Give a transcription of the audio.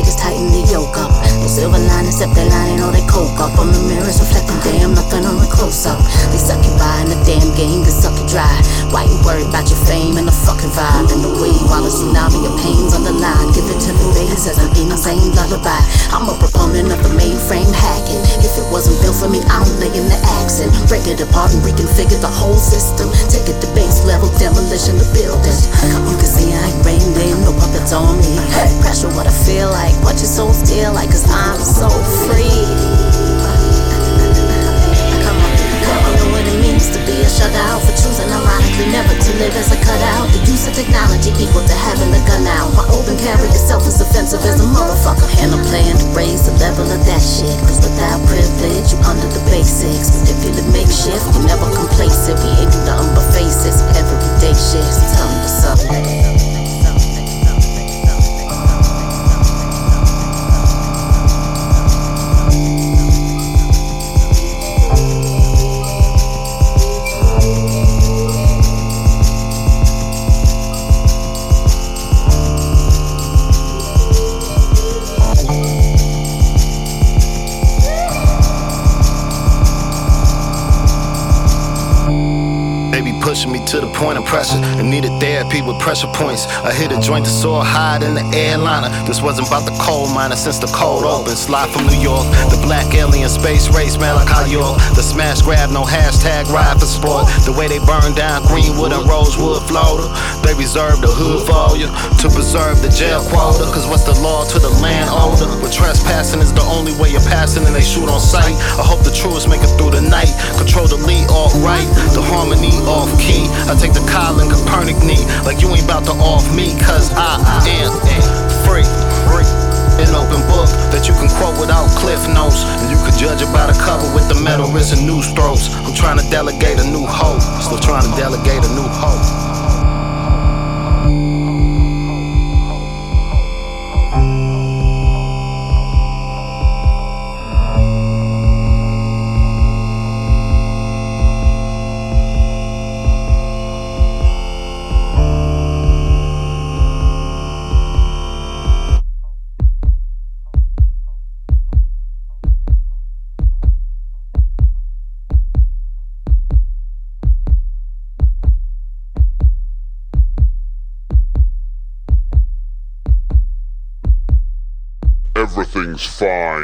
just tighten the yoke up. No silver line except that line, ain't all they coke up. On the mirrors reflecting, damn, nothing on the close up. They suck you by in the damn game, they suck you dry. Why you worried about your fame and the fucking vibe? And the wave while a tsunami of pain's on the line. Give it to the bass as an insane lullaby. I'm a proponent of the mainframe hacking. If it wasn't built for me, I'm laying the accent. Break it apart and reconfigure the whole system. Take it to base level demolition of buildings. You can see I ain't rain, there ain't no puppets on me. Pressure what I feel like, what your soul still like, cause I'm so free. I know what it means to be a shutout, for choosing ironically never to live as a cutout. The use of technology equal to having a gun out. My open carry itself as offensive as a motherfucker. And I'm playing to raise the level of that shit, cause without privilege you under the basics. But if you live makeshift, you never complacent. We ain't do nothing but faces, everyday shit. So tell me what's up, nigga. They be pushing me to the point of pressure and needed therapy with pressure points. I hit a joint that soar higher than the airliner. This wasn't about the coal miner since the cold open. Slide from New York, the black alien space race, man, like how York. The smash grab, no hashtag ride for sport. The way they burn down Greenwood and Rosewood, Florida. They reserve the hood for you to preserve the jail quota. Cause what's the law to the landowner? But trespassing is the only way you're passing and they shoot on sight. I hope the truest make it through the night. Control the lead alt right, the harmony off key. I take the Colin Copernic knee, like you ain't about to off me, cause I am free. An open book that you can quote without cliff notes, and you could judge it by the cover with the metal wrist and news throats. I'm trying to delegate a new hope, still trying to delegate a new hope. Everything's fine.